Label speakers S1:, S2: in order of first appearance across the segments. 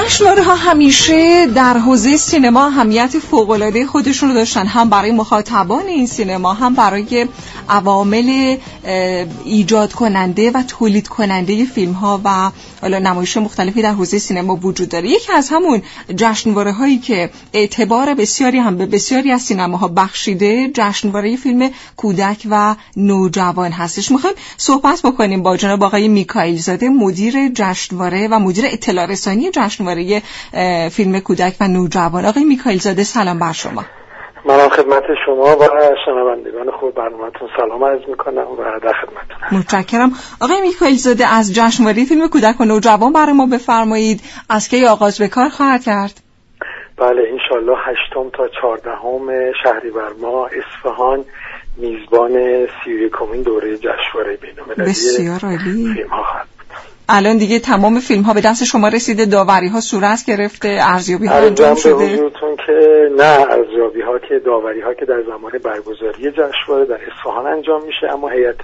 S1: جشنواره‌ها همیشه در حوزه سینما اهمیت فوق‌العاده خودشون رو داشتن، هم برای مخاطبان این سینما، هم برای عوامل ایجاد کننده و تولید کننده فیلم‌ها و حالا نمایش مختلفی در حوزه سینما وجود داره. یکی از همون جشنواره‌هایی که اعتبار بسیاری هم به بسیاری از سینماها بخشیده، جشنواره فیلم کودک و نوجوان هستش. می‌خوایم صحبت بکنیم با جناب آقای میکائیل زاده، مدیر جشنواره و مدیر اطلاع رسانی جشنواره فیلم کودک و نوجوان. آقای میکائیل زاده سلام بر شما.
S2: منم خدمت شما و شنوندگان خوب برنامه‌تون سلام عرض می‌کنم و در خدمتتونم.
S1: متشکرم. آقای میکائیل زاده، از جشنواره فیلم کودک و نوجوان برای ما بفرمایید از کی آغاز به کار خواهد کرد؟
S2: بله، انشالله 8 تا 14 شهریور ماه اصفهان میزبان 31مین دوره جشنواره بین‌المللی فیلم‌ها خواهد بود.
S1: الان دیگه تمام فیلم‌ها به دست شما رسیده، داوری‌ها صورت گرفته، ارزیابی‌ها انجام شده؟
S2: حضورتون که نه، ارزیابی‌ها که داوری‌ها که در زمان برگزاری جشنواره در اصفهان انجام میشه، اما هیئت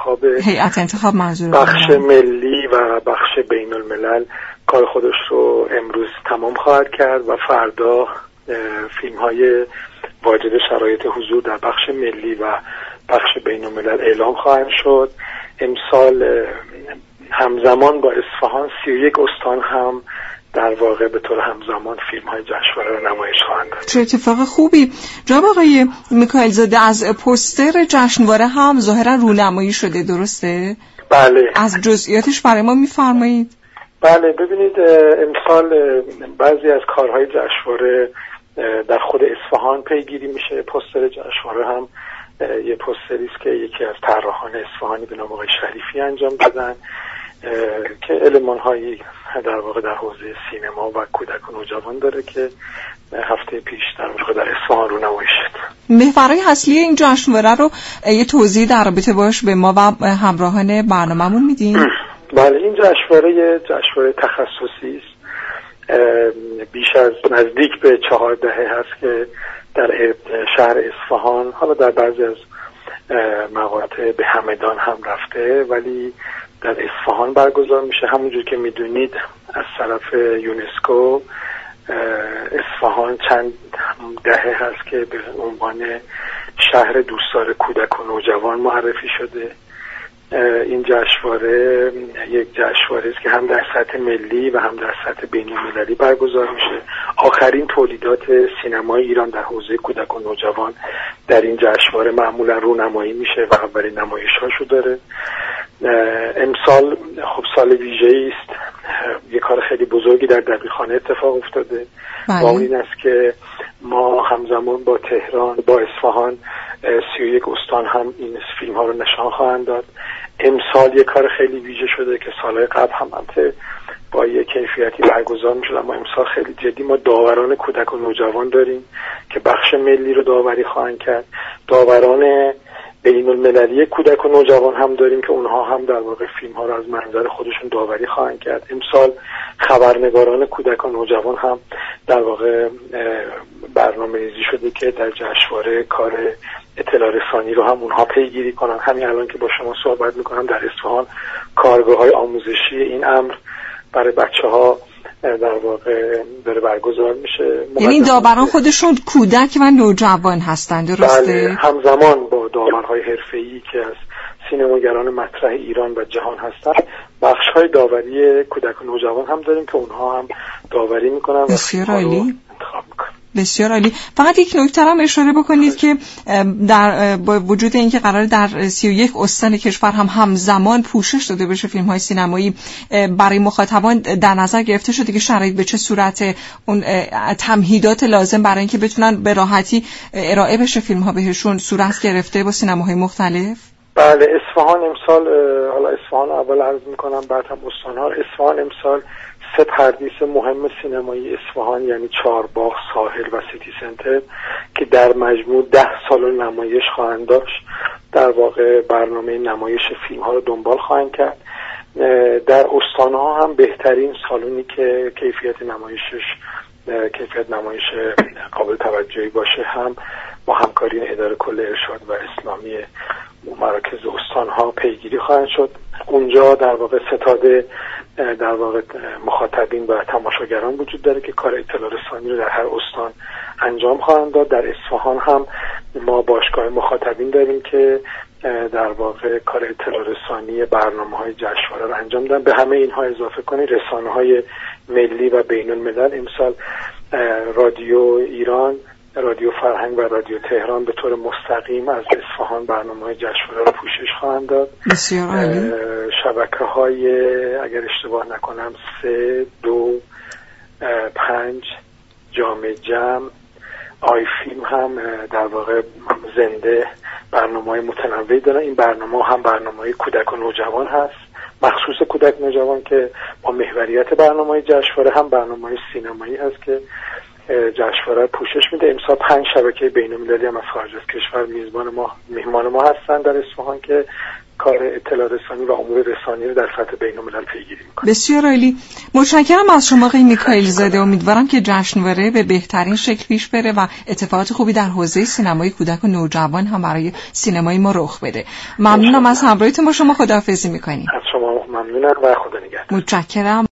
S2: انتخاب منظور
S1: بخش
S2: ملی و بخش بین‌الملل کار خودش رو امروز تمام خواهد کرد و فردا فیلم‌های واجد شرایط حضور در بخش ملی و بخش بین‌الملل اعلام خواهند شد. امسال همزمان با اصفهان 31 استان هم در واقع به طور همزمان فیلم‌های جشنواره رو نمایش خواهند داد.
S1: چه اتفاق خوبی. جناب آقای میکائیل زاده، از پوستر جشنواره هم ظاهرا رونمایی شده، درسته؟
S2: بله.
S1: از جزئیاتش برای ما می‌فرمایید؟
S2: بله، ببینید امسال بعضی از کارهای جشنواره در خود اصفهان پیگیری میشه. پوستر جشنواره هم یه پوستری است که یکی از طراحان اصفهانی به نام آقای شریفی انجام دادن که المان‌هایی در واقع در حوزه سینما و کودک و نوجوان داره که هفته پیش در واقع در اصفهان رونمایی شد.
S1: محورهای اصلی این جشنواره رو یه توضیح در رابطه باش به ما و همراهان برنامه‌مون میدین؟
S2: بله، این جشنواره تخصصی است. بیش از نزدیک به 4 دهه هست که در شهر اصفهان، حالا در بعضی از مقاطع به همدان هم رفته، ولی در اصفهان برگزار میشه. همونجور که میدونید از طرف یونسکو اصفهان چند دهه هست که به عنوان شهر دوستدار کودک و نوجوان معرفی شده. این جشنواره یک جشنواره است که هم در سطح ملی و هم در سطح بین‌المللی برگزار میشه. آخرین تولیدات سینمای ایران در حوزه کودک و نوجوان در این جشنواره معمولا رونمایی میشه و اولین نمایش‌هاشو داره. امسال خب سال ویژه‌ای است. یک کار خیلی بزرگی در دبیرخانه اتفاق افتاده. و این است که ما همزمان با تهران، با اصفهان، 31 استان هم این فیلم ها رو نشان خواهند داد. امسال یک کار خیلی ویژه شده که سالهای قبل هم با یک کیفیتی برگزار میشد، اما امسال خیلی جدی ما داوران کودک و نوجوان داریم که بخش ملی رو داوری خواهند کرد. داوران بین‌المللی کودک و نوجوان هم داریم که اونها هم در واقع فیلم ها رو از منظر خودشون داوری خواهند کرد. امسال خبرنگاران کودک و نوجوان هم در واقع برنامه‌ریزی شده که در جشنواره کار اطلاع رسانی رو هم اونها پیگیری کنن. همین الان که با شما صحبت میکنم در اصفهان کارگاه‌های آموزشی این امر برای بچه‌ها در واقع داره برگزار میشه.
S1: یعنی داوران خودشون کودک و نوجوان هستن، درسته؟
S2: بله، همزمان با داورهای حرفه‌ای که از سینماگران مطرح ایران و جهان هستن بخش‌های داوری کودک و نوجوان هم داریم که اونها هم داوری میکنن.
S1: بسیار عالی. بسیار عالی. فقط یک نکته هم اشاره بکنید که با وجود اینکه قرار در 31 استان کشور هم همزمان پوشش داده بشه فیلم‌های سینمایی، برای مخاطبان در نظر گرفته شده که شرایط به چه صورت، اون تمهیدات لازم برای اینکه بتونن به راحتی ارائه بشه فیلم‌ها بهشون صورت گرفته با سینماهای مختلف؟
S2: بله، اصفهان امسال، حالا اصفهان اول عرض می‌کنم بعد هم استان‌ها. اصفهان امسال 3 پردیس مهم سینمایی اصفهان یعنی چهارباغ، ساحل و سیتی سنتر که در مجموع 10 سالن نمایش خواهند داشت در واقع برنامه نمایش فیلم ها رو دنبال خواهند کرد. در استان‌ها هم بهترین سالونی که کیفیت نمایش قابل توجهی باشه هم با همکاری اداره کل ارشاد و اسلامی مراکز استان‌ها پیگیری خواهند شد. اونجا در واقع ستاد در واقع مخاطبین و تماشاگران وجود داره که کار اطلاع رسانی رو در هر استان انجام خواهند داد. در اصفهان هم ما باشگاه مخاطبین داریم که در واقع کار اطلاع رسانی برنامه‌های جشنواره رو انجام دادن. به همه اینها اضافه کنید رسانه‌های ملی و بین‌الملل امسال رادیو ایران، رادیو فرهنگ و رادیو تهران به طور مستقیم از اصفهان برنامه‌های جشنواره رو پوشش خواهند داد.
S1: بسیار عالی.
S2: شبکه‌های اگر اشتباه نکنم 3، 2، 5 جامع جمع آی فیلم هم در واقع زنده برنامه‌های متنوعی دارن. این برنامه هم برنامه‌های کودک و نوجوان هست، مخصوص کودک نوجوان که با محوریت برنامه‌های جشنواره، هم برنامه‌های سینمایی هست که جشنواره پوشش میده. امسال 5 شبکه بین‌المللی هم از خارج از کشور میهمان ما هستن در اصفهان که کار اطلاع رسانی و امور رسانی رو در سطح بین‌الملل پیگیری میکنه.
S1: بسیار عالی. متشکرم از شما آقای میکائیل زاده. امیدوارم که جشنواره به بهترین شکل پیش بره و اتفاقات خوبی در حوزه سینمای کودک و نوجوان هم برای سینمای ما رخ بده. ممنونم از همراهیتون با شما. خداحافظی میکنیم.
S2: از شما ممنونم و خدا نگهدار.
S1: متشکرم.